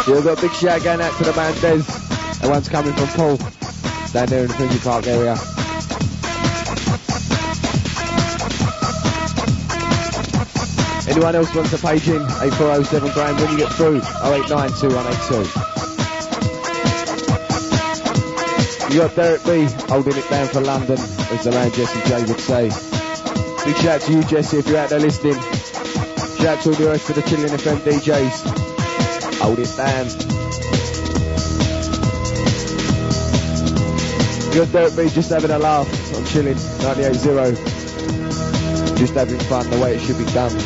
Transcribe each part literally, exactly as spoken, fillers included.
Yeah, we've got a big shout going out to the man Des. That one's coming from Paul, down there in the Finsbury Park area. Anyone else wants to page in? eight four oh seven Graham when you get through. oh eight nine two one eight two. You got Derek B holding it down for London, as the man Jesse J would say. Big shout out to you, Jesse, if you're out there listening. Shout out to all the rest of the Chilling F M D Js. Hold it down. You got Derek B just having a laugh on Chilling ninety-eight zero. Just having fun the way it should be done.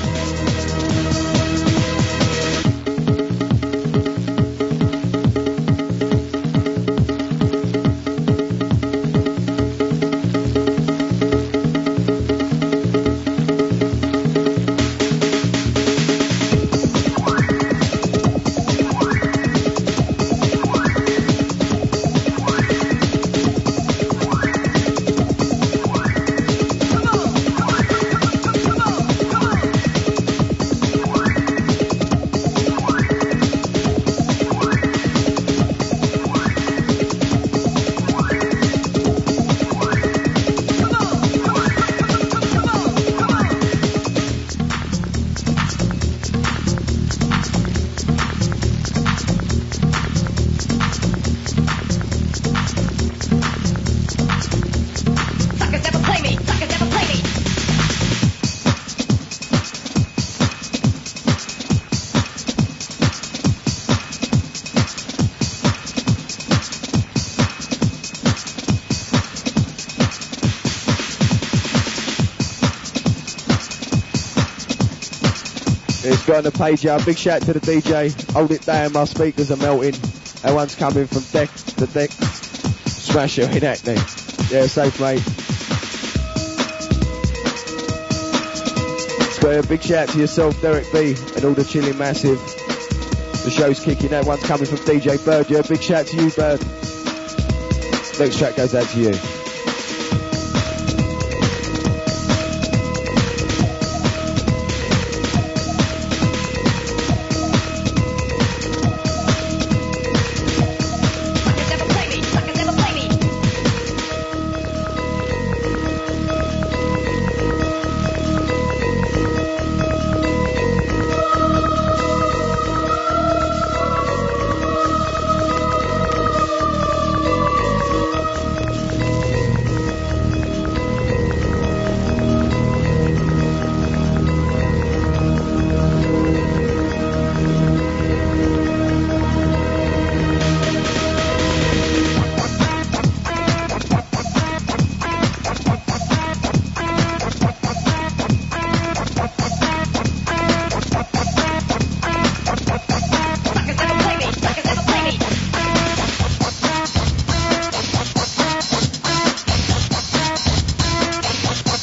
On the page, yeah. Big shout to the D J. Hold it down, my speakers are melting. That one's coming from deck the deck. Smash it in Hackney. Yeah, safe mate. It's got a big shout to yourself, Derek B, and all the Chilling Massive. The show's kicking. That one's coming from D J Bird. Yeah, big shout to you, Bird. Next track goes out to you.